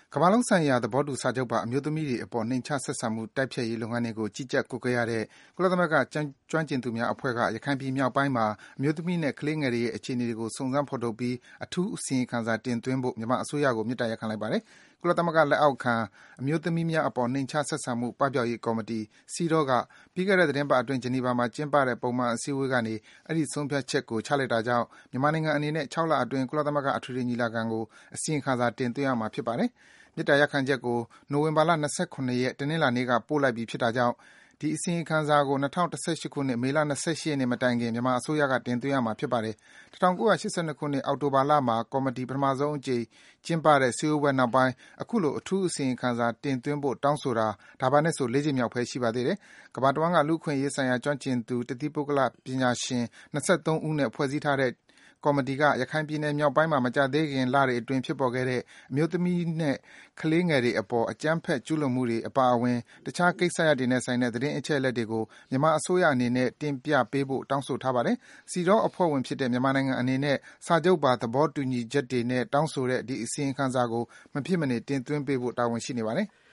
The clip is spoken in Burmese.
ကမ္ဘာလုံးဆိုင်ရာသဘောတူစာချုပ်ပါအမျိုးသမီးတွေအပေါ်နှိမ်ချဆက်ဆံမှုတိုက်ဖျက်ရေးလုပ်ငန်းတွေကိုကြီးကြပ်ကွပ်ကဲရတဲ့ကုလသမဂ္ဂကျွမ်းကျင်သူများအဖွဲ့ကရခိုင်ပြည်မြောက်ပိုင်းမှာအမျိုးသမီးနဲ့ကလေးငယ်တွေရဲ့အခြေအနေတွေကိုစုံစမ်းဖော်ထုတ်ပြီးအထူးအစီရင်ခံစာတင်သွင်းဖို့မြန်မာအစိုးရကိုမေတ္တာရပ်ခံလိုက်ပါတယ်။ကုလသမဂ္ဂလက်အောက်ခံအမျိုးသမီးများအပေါ်နှိမ်ချဆက်ဆံမှုပပျောက်ရေးကော်မတီ CEDAW ကပြီးခဲ့တဲ့သီတင်းပတ်အတွင်းဂျနီဗာမှာကျင်းပတဲ့ပုံမှန်အစည်းအဝေးကနေအဲဒီဆုံးဖြတ်ချက်ကိုချလိုက်တာကြောင့်မြန်မာနိုင်ငံအနေနဲ့6 လအတွင်းကုလသမဂ္ဂအထွေထွေညီလာခံကိုအစီရင်ခံစာတင်သွင်းရမှာဖြစ်ပါတယ်။မေတ္တာရပ်ခံချက်ကိုနိုဝင်ဘာလ29ရက်တနင်္လာနေ့ကပို့လိုက်ပြီဖြစ်တာကြောင့်ဒီအစီရင်ခံစာကို2018ခုနှစ်မေလ28ရက်နေ့မတိုင်ခင်မြန်မာအစိုးရကတင်သွင်းရမှာဖြစ်ပါတယ်။1982ခုနှစ်အောက်တိုဘာလမှာကော်မတီပထမဆုံးအကြိမ်ကျင်းပတဲ့စည်းဝေးပွဲနောက်ပိုင်းအခုလိုအထူးအစီရင်ခံစာတင်သွင်းဖို့တောင်းဆိုတာဒါပါနဲ့ဆို၄ကြိမ်မြောက်ပဲရှိပါသေးတယ်။ကမ္ဘာတဝန်းကလူ့အခွင့်အရေးဆိုင်ရာကျွမ်းကျင်သူတသီးပုဂ္ဂလပညာရှင်23ဦးနဲ့ဖွဲ့စည်းထားတဲ့ကော်မတီကရခိုင်ပြည်နယ်မြောက်ပိုင်းမှာမကြာသေးခင်လတွေအတွင်းဖြစ်ပေါ်ခဲ့တဲ့အမျိုးသမီးနဲ့ကလေးငယ်တွေအပေါ်အကြမ်းဖက်ကျူးလွန်မှုတွေအပါအဝင်တခြားကိစ္စရပ်တွေနဲ့ဆိုင်တဲ့သတင်းအချက်အလက်တွေကိုမြန်မာအစိုးရအနေနဲ့တင်ပြပေးဖို့တောင်းဆိုထားပါတယ်။ CEDAW အဖွဲ့ဝင်ဖြစ်တဲ့မြန်မာနိုင်ငံအနေနဲ့စာချုပ်ပါသဘောတူညီချက်တွေနဲ့တောင်းဆိုတဲ့ဒီအစီရင်ခံစာကိုမဖြစ်မနေတင်သွင်းပေးဖို့တာဝန်ရှိနေပါတယ်။